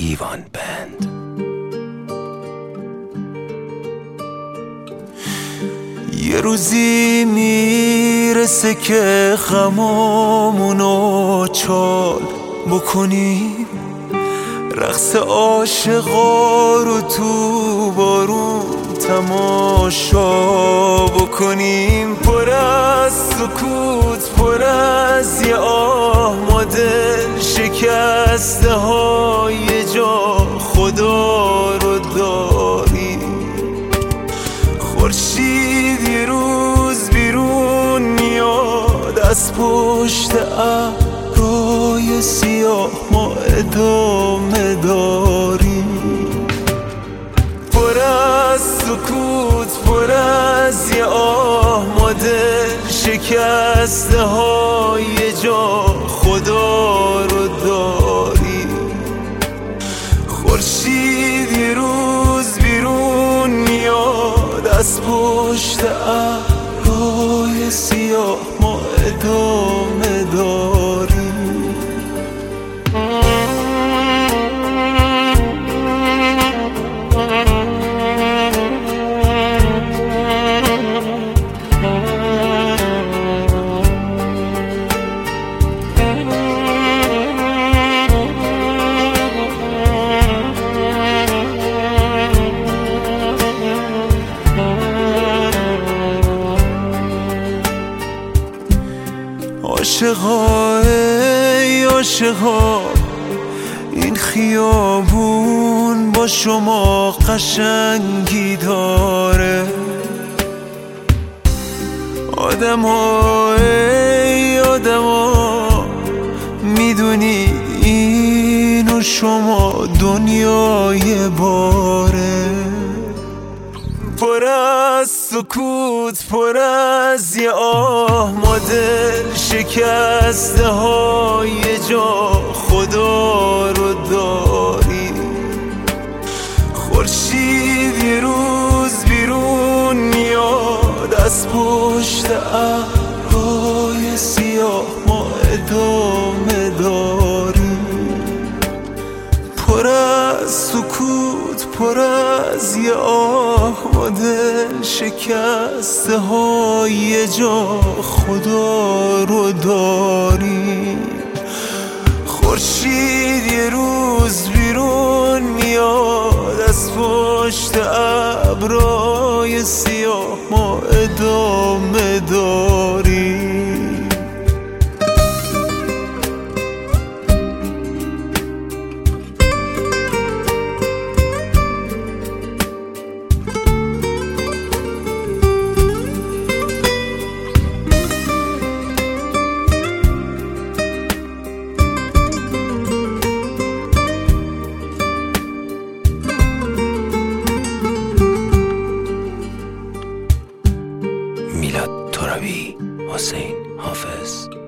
دیوان بند. یه روزی میرسه که غمامونو چال بکنیم، رقص عاشقا رو تو بارون تماشا بکنیم. پر از سکوت، پر از یه آه، ما دل شکسته های جا خدا رو داریم. خورشید یه روز بیرون میاد از پشت ابرهای سیاه، ما ادامه داریم. پر از سکوت، پر از یه آه، ما دل شکسته های جا خدا رو داریم. خورشید یه روز بیرون میاد از پشت ابرهای سیاه، ما ادامه داریم. عاشقا ای عاشقا، این خیابون با شما قشنگی داره. آدما ای آدما، میدونید این و شما دنیای باره. پر از سکوت، پر از یه آه، ما دل شکسته های جا خدا رو داریم. خورشید یه روز بیرون میاد از پشت ابرهای سیاه، ما ادامه داریم. پر از سکوت، پر از یه آه، ما دل شکسته های جا خدا رو داریم. خورشید یه روز بیرون میاد از پشت ابرهای سیاه، ما ادامه داریم. میلاد ترابی، حسین حافظ.